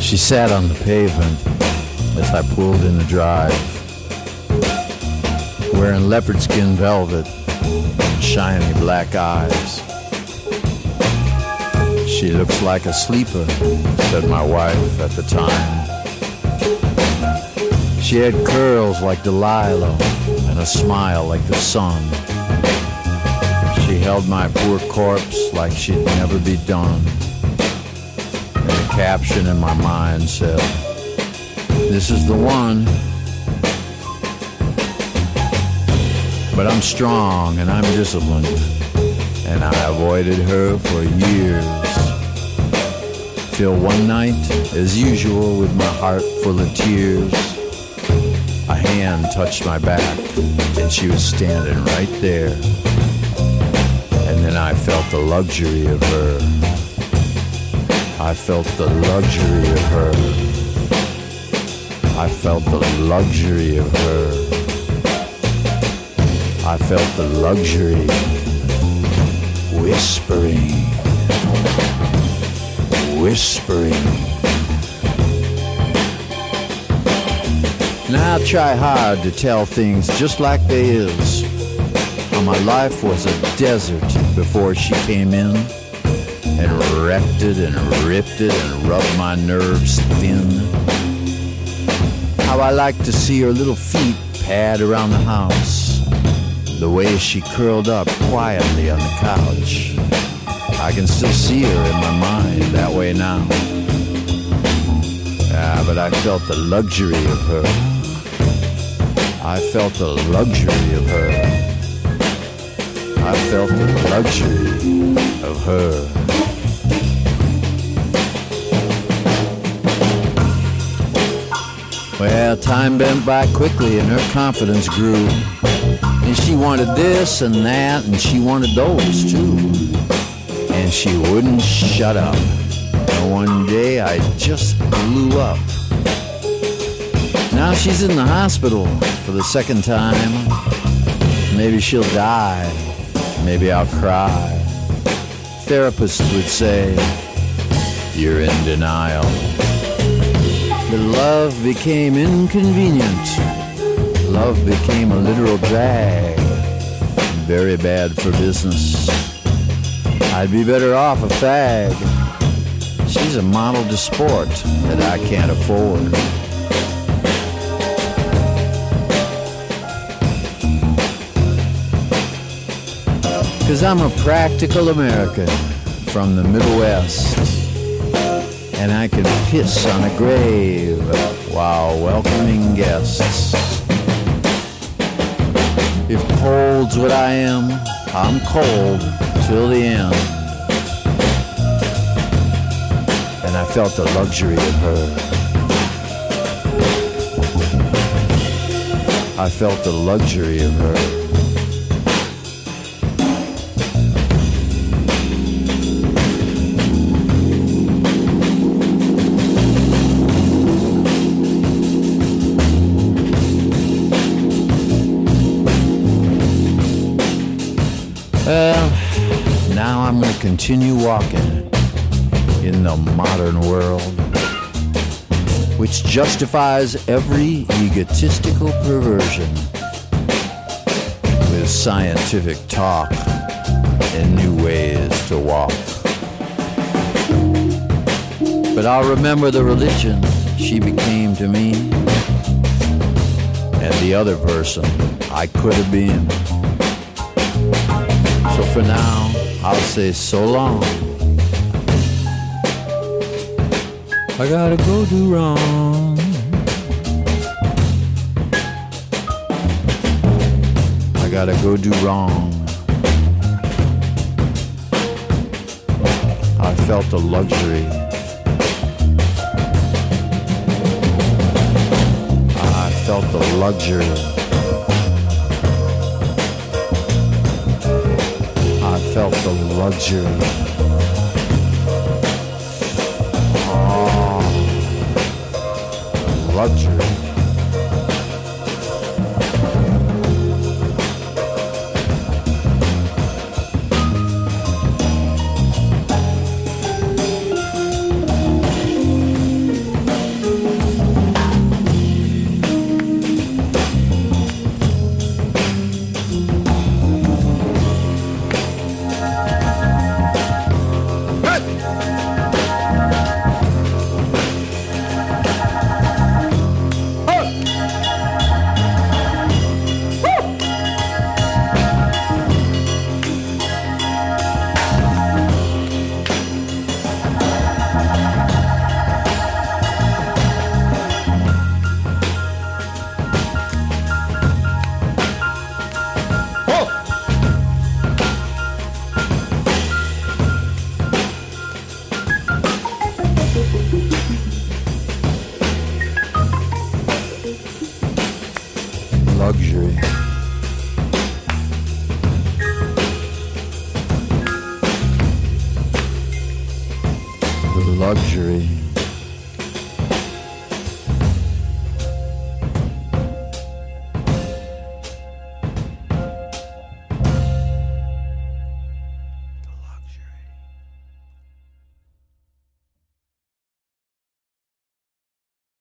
She sat on the pavement as I pulled in the drive, wearing leopard skin velvet and shiny black eyes. She looks like a sleeper, said my wife at the time. She had curls like Delilah and a smile like the sun. She held my poor corpse like she'd never be done. And a caption in my mind said, "This is the one." But I'm strong and I'm disciplined, and I avoided her for years. Till one night, as usual, with my heart full of tears, a hand touched my back, and she was standing right there. And then I felt the luxury of her. I felt the luxury of her. I felt the luxury of her. I felt the luxury, whispering, whispering. Now I try hard to tell things just like they is. How my life was a desert before she came in and wrecked it and ripped it and rubbed my nerves thin. How I like to see her little feet pad around the house, the way she curled up quietly on the couch. I can still see her in my mind that way now. But I felt the luxury of her. I felt the luxury of her. I felt the luxury of her. Well, time went by quickly and her confidence grew. And she wanted this and that, and she wanted those too. And she wouldn't shut up. And one day I just blew up. Now she's in the hospital for the second time. Maybe she'll die. Maybe I'll cry. Therapists would say, "You're in denial." But love became inconvenient. Love became a literal drag. Very bad for business. I'd be better off a fag. She's a model to sport that I can't afford. Cause I'm a practical American from the Middle West, and I can piss on a grave while welcoming guests. If cold's what I am, I'm cold till the end. And I felt the luxury of her. I felt the luxury of her. Well, now I'm going to continue walking in the modern world, which justifies every egotistical perversion with scientific talk and new ways to walk. But I'll remember the religion she became to me and the other person I could have been. So for now, I'll say so long. I gotta go do wrong. I gotta go do wrong. I felt the luxury. I felt the luxury. I felt the luxury. Oh, luxury. luxury.